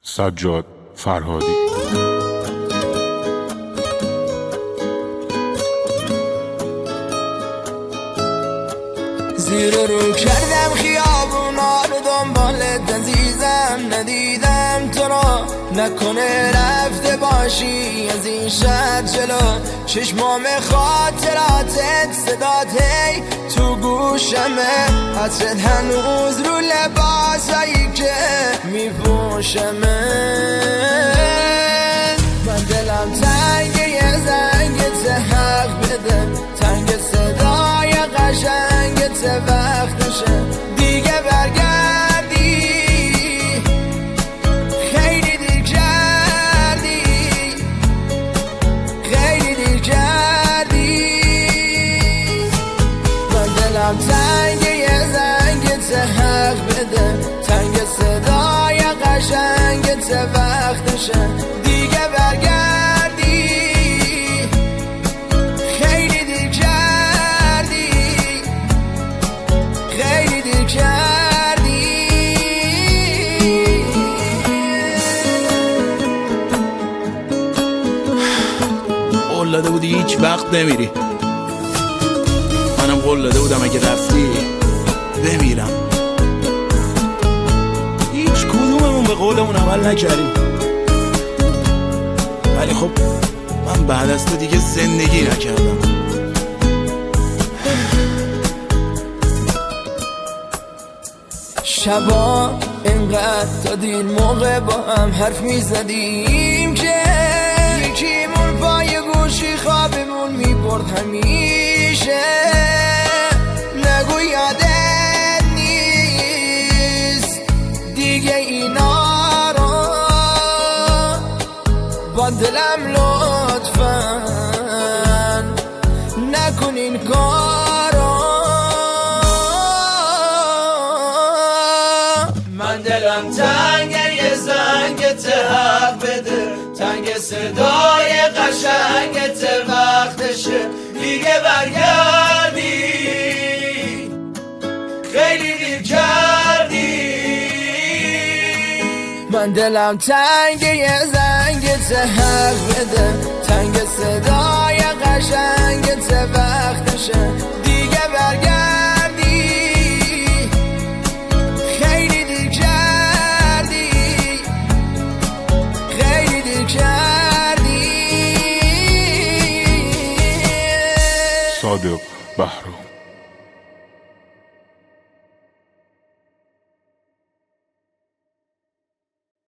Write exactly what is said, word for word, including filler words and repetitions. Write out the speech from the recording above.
سجاد فرهادی. زیر رو کردم خیابونا رو دنبالت عزیزم، ندیدم تو را، نکنه رفته باشی از این شهر جلو. چشمام خاطراتت صدات هی تو گوشمه، حسرت هنوز رو لباسایی که میپوشمه. من دلم تنگه یه زنگت حق بده، تنگ صدای قشنگت وقتشه دیگه برگردی. خیلی دیر کردی، خیلی دیر کردی. من دلم تنگه یه زنگت حق بده، تنگ صدای قشنگت وقتشه دیگه برگردی. خیلی دیر کردی، خیلی دیر کردی. قول داده بودی هیچ وقت نمیری، منم قول داده بودم اگه رفتی بمیرم. هیچ کدوممون به قولمون عمل نکردیم، ولی خب من بعد از تو دیگه زندگی نکردم. شبا اینقدر تا دیر موقع با هم حرف میزدیم که یکیمون پای گوشی خوابمون میبرد همیشه. نگو یادت نیست دیگه اینا رو، با دلم لطفاً نکن این کارو. من دلم تنگه یه زنگت حق بده، تنگ صدای قشنگت وقتشه دیگه برگردی. خیلی دیر کردی. من دلم تنگه یه زنگت حق بده، تنگ صدای قشنگت وقتشه دیگه برگردی. خیلی دیر کردی، خیلی دیر کردی. صادق بهرام.